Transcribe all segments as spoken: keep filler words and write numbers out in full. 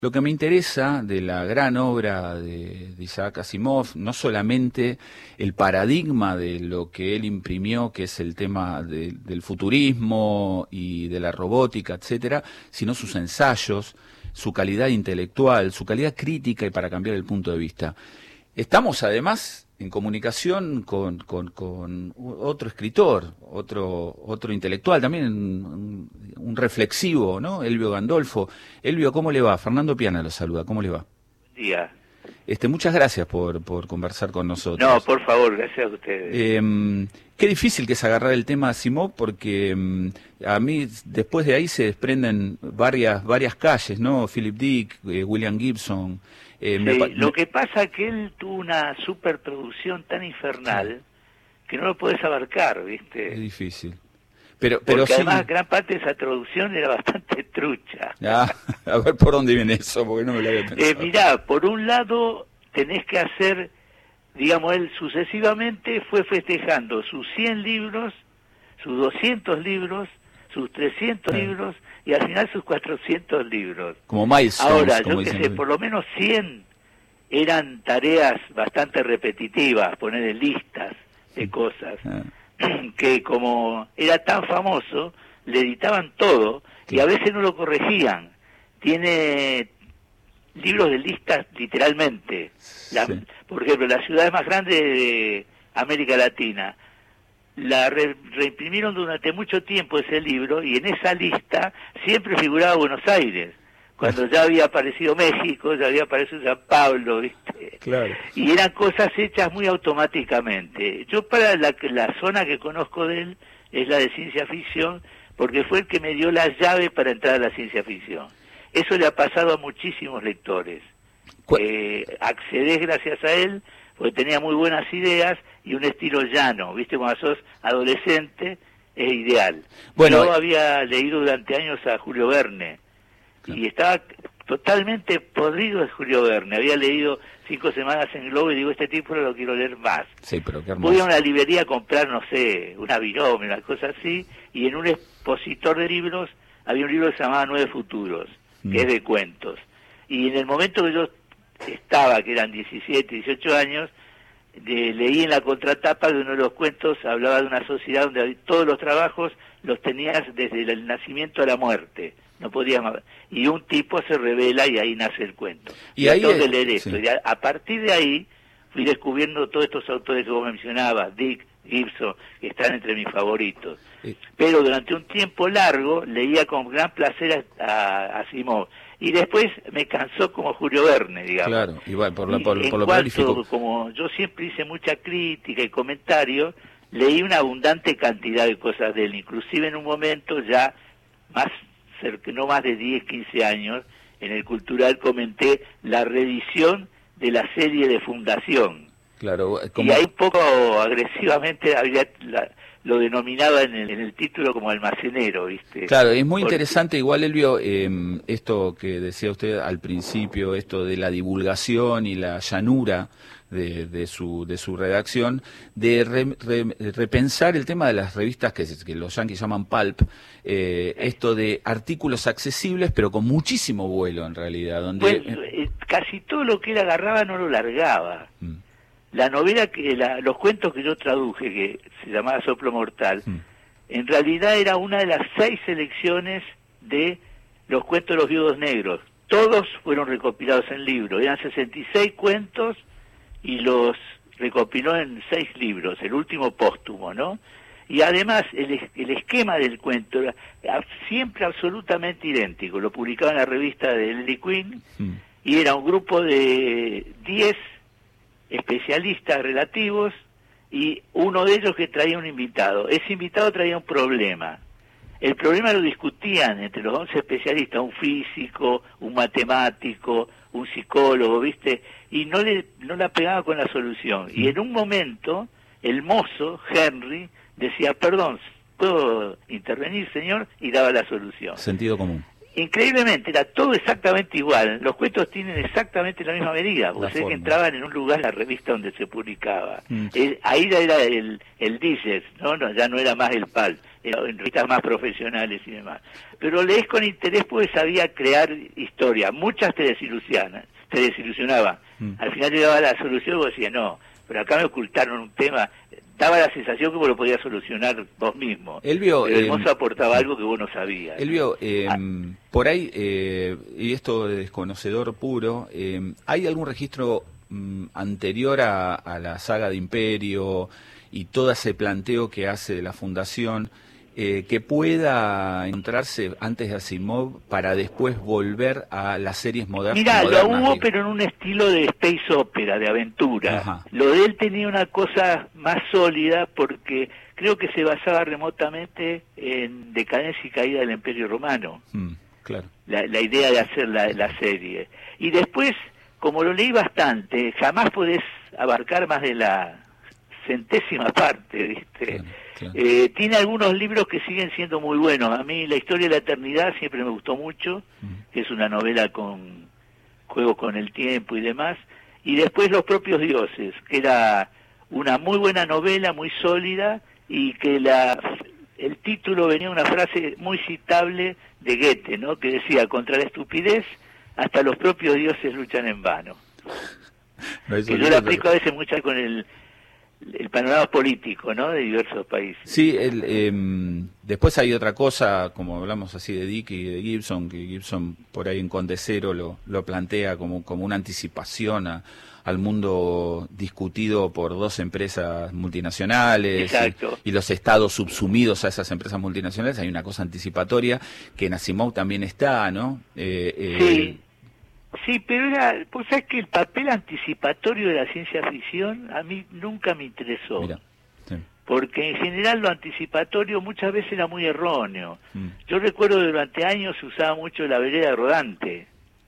Lo que me interesa de la gran obra de, de Isaac Asimov, no solamente el paradigma de lo que él imprimió, que es el tema de, del futurismo y de la robótica, etcétera, sino sus ensayos, su calidad intelectual, su calidad crítica y para cambiar el punto de vista. Estamos además en comunicación con, con, con otro escritor, otro otro intelectual, también un, un reflexivo, ¿no? Elvio Gandolfo. Elvio, ¿cómo le va? Fernando Piana lo saluda, ¿cómo le va? Buen día. Este, muchas gracias por, por conversar con nosotros. No, por favor, gracias a ustedes. Eh, qué difícil que es agarrar el tema Asimov, porque eh, a mí después de ahí se desprenden varias varias calles, ¿no? Philip Dick, eh, William Gibson. Eh, sí, me, lo que pasa es que él tuvo una superproducción tan infernal sí. que no lo podés abarcar, ¿viste? Es difícil. Pero, pero porque sí. además gran parte de esa traducción era bastante trucha. Ah, a ver por dónde viene eso, porque no me lo había pensado. Eh, mirá, por un lado tenés que hacer, digamos, él sucesivamente fue festejando sus cien libros, sus doscientos libros, sus trescientos sí. libros y al final sus cuatrocientos libros. Como milestones. Ahora, como yo que sé, por lo menos cien eran tareas bastante repetitivas, poner en listas de cosas. Ah. Que como era tan famoso, le editaban todo y a veces no lo corregían. Tiene libros de listas literalmente. La, sí. Por ejemplo, las ciudades más grandes de América Latina la re, reimprimieron durante mucho tiempo ese libro y en esa lista siempre figuraba Buenos Aires. Cuando ya había aparecido México, ya había aparecido San Pablo, ¿viste? Claro. Y eran cosas hechas muy automáticamente. Yo para la, la zona que conozco de él es la de ciencia ficción, porque fue el que me dio la llave para entrar a la ciencia ficción. Eso le ha pasado a muchísimos lectores. Eh, accedés gracias a él, porque tenía muy buenas ideas y un estilo llano, ¿viste? Cuando sos adolescente es ideal. Bueno, yo había leído durante años a Julio Verne, y estaba totalmente podrido de Julio Verne. Había leído cinco semanas en Globo y digo, este tipo no lo quiero leer más. Sí, pero qué hermoso. Voy a una librería a comprar, no sé, una binomio, una cosa así, y en un expositor de libros había un libro que se llamaba Nueve Futuros, mm. que es de cuentos. Y en el momento que yo estaba, que eran diecisiete, dieciocho años, de, leí en la contratapa de uno de los cuentos, hablaba de una sociedad donde todos los trabajos los tenías desde el nacimiento a la muerte. No podía más. Y un tipo se revela y ahí nace el cuento. Y, y ahí tengo es, que leer esto. sí. Y a, a partir de ahí fui descubriendo todos estos autores que vos mencionabas, Dick, Gibson, que están entre mis favoritos. Sí. Pero durante un tiempo largo leía con gran placer a, a Asimov. Y después me cansó como Julio Verne, digamos. Claro, igual, por, la, por, y por lo cuanto, como yo siempre hice mucha crítica y comentario, leí una abundante cantidad de cosas de él. Inclusive en un momento ya más no más de diez, quince años, en el Cultural comenté la reedición de la serie de Fundación. Claro, como... Y ahí un poco agresivamente había la, lo denominaba en el, en el título como almacenero, ¿viste? Claro, es muy Porque... interesante, igual Elvio, eh, esto que decía usted al principio, esto de la divulgación y la llanura de, de su de su redacción, de re, re, repensar el tema de las revistas que, que los yanquis llaman pulp, eh, esto de artículos accesibles pero con muchísimo vuelo en realidad. Donde Bueno, eh, casi todo lo que él agarraba no lo largaba. Mm. La novela, que la, los cuentos que yo traduje, que se llamaba Soplo Mortal, mm. en realidad era una de las seis selecciones de los cuentos de los viudos negros. Todos fueron recopilados en libros, eran sesenta y seis cuentos y los recopiló en seis libros, el último póstumo, ¿no? Y además el, el esquema del cuento era siempre absolutamente idéntico. Lo publicaba en la revista de Lily Quinn mm. y era un grupo de diez especialistas relativos y uno de ellos que traía un invitado. Ese invitado traía un problema. El problema lo discutían entre los once especialistas, un físico, un matemático, un psicólogo, ¿viste? Y no le no la pegaba con la solución. Y en un momento, el mozo, Henry, decía, perdón, ¿puedo intervenir, señor? Y daba la solución. Sentido común. Increíblemente, era todo exactamente igual. Los cuentos tienen exactamente la misma medida, porque sé que entraban en un lugar en la revista donde se publicaba. Mm. Eh, ahí ya era el, el digest, ¿no? ¿no? Ya no era más el pulp. en revistas más profesionales y demás. Pero lees con interés porque sabía crear historia. Muchas te desilusionan, te desilusionaban. Mm. Al final te daba la solución y vos decías, no, pero acá me ocultaron un tema. Daba la sensación que vos lo podías solucionar vos mismo. Elvio, pero el eh, mozo aportaba algo que vos no sabías. Elvio, eh, ah. por ahí, eh, y esto de desconocedor puro, eh, ¿hay algún registro mm, anterior a, a la saga de Imperio y todo ese planteo que hace de la Fundación eh, que pueda encontrarse antes de Asimov para después volver a las series modernas? Mirá, modernas, lo hubo, digo. pero en un estilo de space opera, de aventura. Ajá. Lo de él tenía una cosa más sólida porque creo que se basaba remotamente en Decadencia y Caída del Imperio Romano. Mm, claro. La, la idea de hacer la, la serie. Y después, como lo leí bastante, jamás podés abarcar más de la centésima parte, ¿viste? Claro, claro. Eh, tiene algunos libros que siguen siendo muy buenos. A mí La Historia de la Eternidad siempre me gustó mucho, mm. que es una novela con juegos con el tiempo y demás. Y después Los Propios Dioses, que era una muy buena novela, muy sólida, y que la el título venía una frase muy citable de Goethe, ¿no? Que decía, contra la estupidez, hasta los propios dioses luchan en vano. No, que yo lo aplico a veces mucho con el el panorama político, ¿no?, de diversos países. Sí, el, eh, después hay otra cosa, como hablamos así de Dick y de Gibson, que Gibson por ahí en Conde Cero lo, lo plantea como, como una anticipación a, al mundo discutido por dos empresas multinacionales y, y los estados subsumidos a esas empresas multinacionales. Hay una cosa anticipatoria que en Asimov también está, ¿no? Eh, eh, sí. Sí, pero era, pues sabes que el papel anticipatorio de la ciencia ficción a mí nunca me interesó. Mira, sí. Porque en general lo anticipatorio muchas veces era muy erróneo. Mm. Yo recuerdo que durante años se usaba mucho la vereda rodante,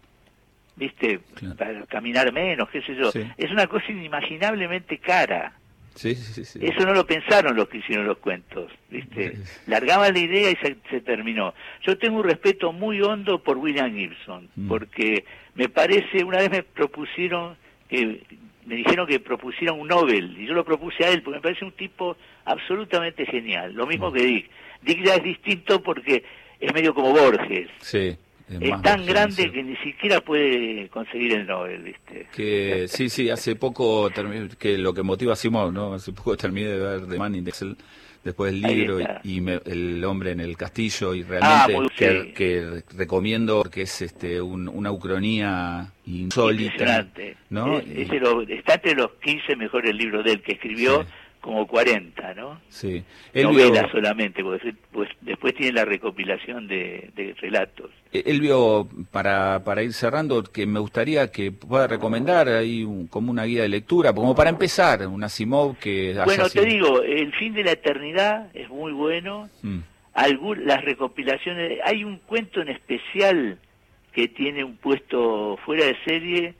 ¿viste? Claro. Para caminar menos, qué sé yo. Sí. Es una cosa inimaginablemente cara. Sí, sí, sí. Eso no lo pensaron los que hicieron los cuentos, ¿viste? Sí. Largaban la idea y se, se terminó. Yo tengo un respeto muy hondo por William Gibson, mm. porque me parece, una vez me propusieron, que me dijeron que propusiera un Nobel, y yo lo propuse a él, porque me parece un tipo absolutamente genial. Lo mismo mm. que Dick. Dick ya es distinto porque es medio como Borges. Sí. Es, es tan grande que ni siquiera puede conseguir el Nobel, ¿viste? Que sí, sí, hace poco, que lo que motiva a Asimov, ¿no? Hace poco terminé de ver The Man in the Cell, después el libro y, y me, El hombre en el castillo, y realmente ah, muy, que, sí. que recomiendo porque es este un, una ucronía insólita, ¿no? Es, es lo, está entre los quince mejores libros de él que escribió. Sí. Como cuarenta, ¿no? Sí. Novela vio... solamente, porque pues, después tiene la recopilación de, de relatos. Elvio, para, para ir cerrando, que me gustaría que pueda recomendar ahí un, como una guía de lectura, como para empezar, un Asimov que... Bueno, sido... te digo, El fin de la eternidad es muy bueno. Mm. Algún, las recopilaciones... Hay un cuento en especial que tiene un puesto fuera de serie...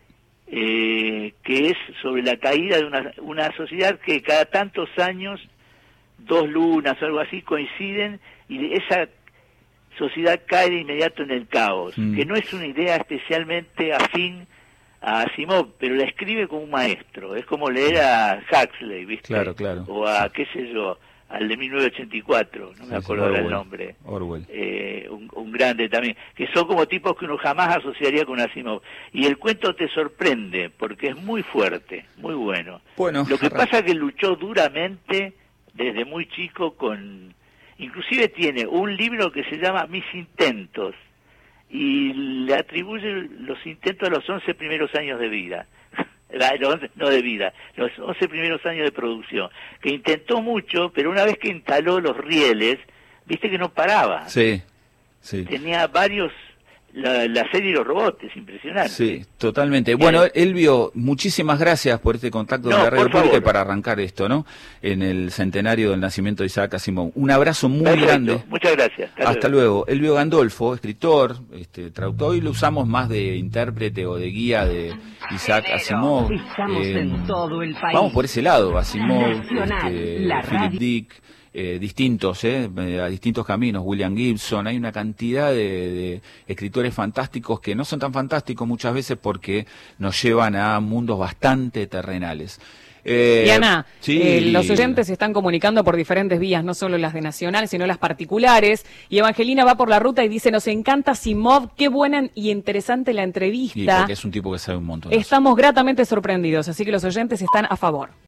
Eh, que es sobre la caída de una, una sociedad que cada tantos años, dos lunas o algo así, coinciden y esa sociedad cae de inmediato en el caos, mm. que no es una idea especialmente afín a Asimov, pero la escribe como un maestro. Es como leer a Huxley, ¿viste? Claro, claro. O a, qué sé yo, al de mil novecientos ochenta y cuatro, no sí, me acuerdo ahora el nombre. Orwell. Eh, un, un grande también, que son como tipos que uno jamás asociaría con Asimov. Y el cuento te sorprende, porque es muy fuerte, muy bueno. Bueno, lo que pasa es que luchó duramente desde muy chico con... Inclusive tiene un libro que se llama Mis Intentos, y le atribuye los intentos a los once primeros años de vida. No de vida, los once primeros años de producción, que intentó mucho, pero una vez que instaló los rieles, viste que no paraba. Sí, sí. Tenía varios, la, la serie de los robots, es impresionante. Sí, totalmente. Bueno, Elvio, muchísimas gracias por este contacto no, con la radio pública y para favor. arrancar esto, ¿no? En el centenario del nacimiento de Isaac Asimov. Un abrazo muy Perfecto. grande. Muchas gracias. Hasta, Hasta luego. luego. Elvio Gandolfo, escritor, este, traductor, hoy lo usamos más de intérprete o de guía de Isaac Asimov. Eh, en todo el país. Vamos por ese lado, Asimov, este, Philip Dick. Eh, distintos, eh, a distintos caminos, William Gibson. Hay una cantidad de, de escritores fantásticos que no son tan fantásticos muchas veces porque nos llevan a mundos bastante terrenales. Eh, Diana, sí. eh, los oyentes se están comunicando por diferentes vías, no solo las de Nacional, sino las particulares. Y Evangelina va por la ruta y dice, nos encanta Asimov, qué buena y interesante la entrevista. Y porque es un tipo que sabe un montón. Estamos gratamente sorprendidos, así que los oyentes están a favor.